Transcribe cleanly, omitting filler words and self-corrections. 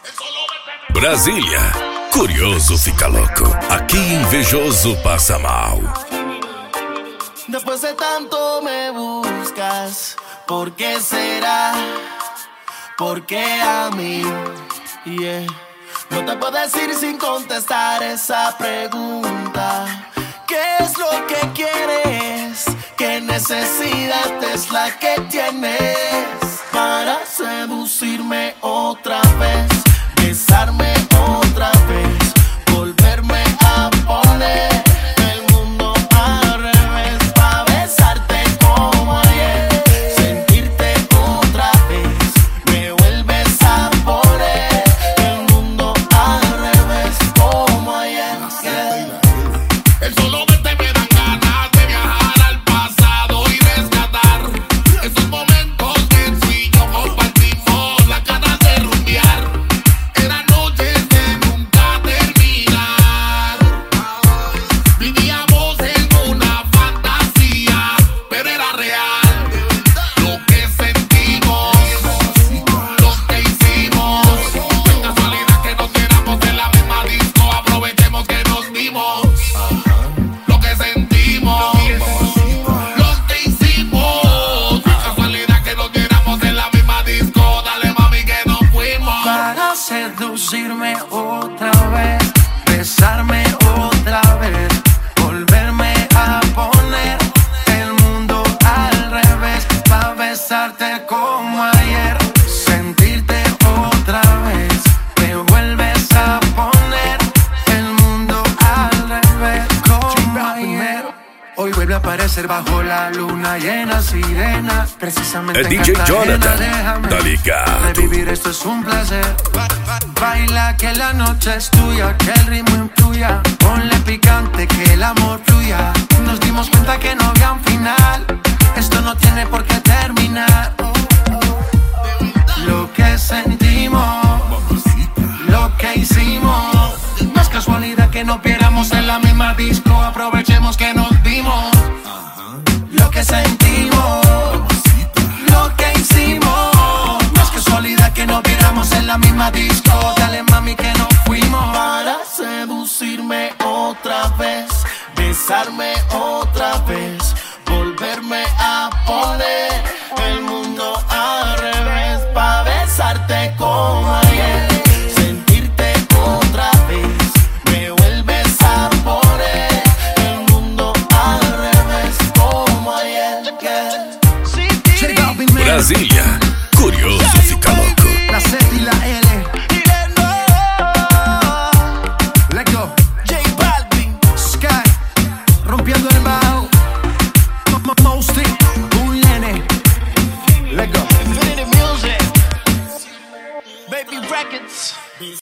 Brasília, curioso fica louco. Aqui invejoso passa mal. Después de tanto me buscas, ¿por qué será? ¿Por qué a mí? Yeah. No te puedo decir sin contestar esa pregunta. ¿Qué es lo que quieres? ¿Qué necesidad es la que tienes para seducirme otra vez? Besarme otra vez, volverme a poner el mundo al revés, pa' besarte como ayer, sentirte otra vez, me vuelves a poner el mundo al revés como ayer. El solo verte me dan ganas de viajar al pasado y rescatar esos momentos que tú y yo compartimos, las ganas de rumbear. Eran noches de nunca terminar. Vivíamos en una fantasía, pero era real. Lo que sentimos, lo que hicimos. Es casualidad que nos viéramos en la misma disco. Aprovechemos que nos dimos. Lo que sentimos, lo que hicimos. Es casualidad que nos viéramos en la misma disco. Dale mami que nos fuimos. Para seducirme otra vez, besarme otra vez, volverme a poner el mundo al revés, pa' besarte como ayer, sentirte otra vez, me vuelves a poner el mundo al revés como ayer. Hoy vuelve a aparecer bajo la luna llena, sirena, precisamente É DJ Jonathan, déjame tá ligado? revivir, esto es un placer. Baila que la noche es tuya, que el ritmo influya, ponle picante que el amor fluya. Nos dimos cuenta que no había un final, esto no tiene por qué terminar. Lo que sentimos, lo que hicimos, no es casualidad que nos viéramos en la misma disco. Aprovechemos que nos dimos. Lo que sentimos, lo que hicimos, no es casualidad que nos viéramos en la misma disco. Dale mami que nos fuimos. Para seducirme otra vez, besarme otra vez, volverme a poner el mundo al revés, pa' besarte como ayer, sentirte otra vez, me vuelves a poner el mundo al revés como ayer. Brasília, curioso fica louco. La Z y la L. Let's go. J Balvin, Sky, rompiendo el bajo. Mosty, un nene. Let's go. Infinity Music, Baby Records.